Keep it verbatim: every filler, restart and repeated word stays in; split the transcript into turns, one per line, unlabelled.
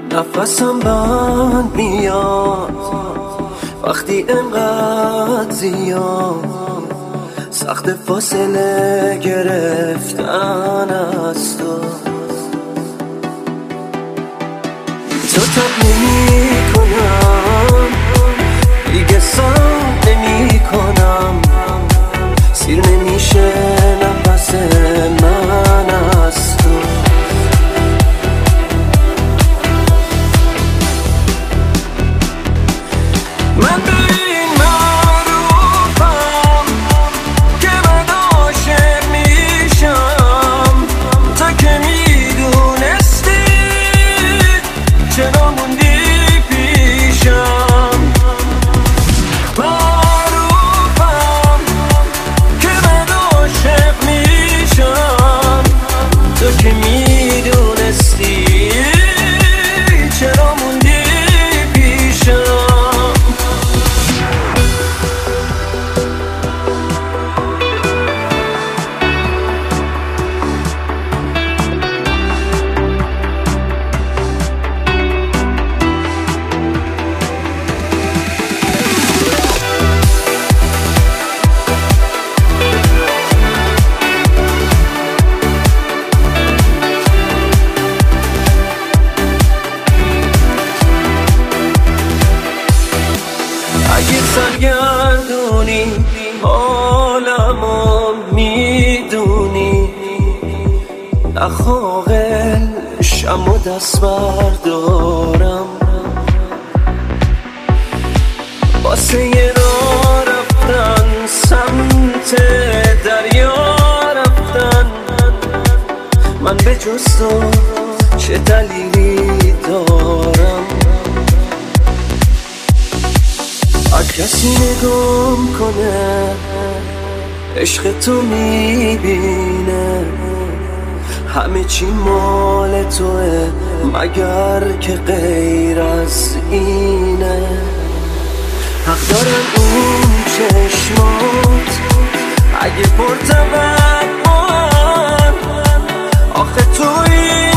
نفسم بند میاد وقتی انقدر زیاد سخت فاصله گرفتن از تو. تو تب نمی کنم دیگه سام نمی کنم، سیر نمیشه نفس من از تو. من به این معروفم که من عاشق میشم، تا که میدونستی چرا موندی پیشم. معروفم که من عاشق میشم، تو که میدونستی چرا موندی پیشم. اگه سرگردونی حالمو میدونی، نخواقل شم و دست بردارم واسه یه راه رفتن سمت دریا رفتن. من به جز تو چه دلیلی دارم؟ هر کسی نگام کنه عشق تو میبینه، همه چی مال توه مگر که غیر از اینه. حق دارن اون چشمات اگه پرتوان، آخه توی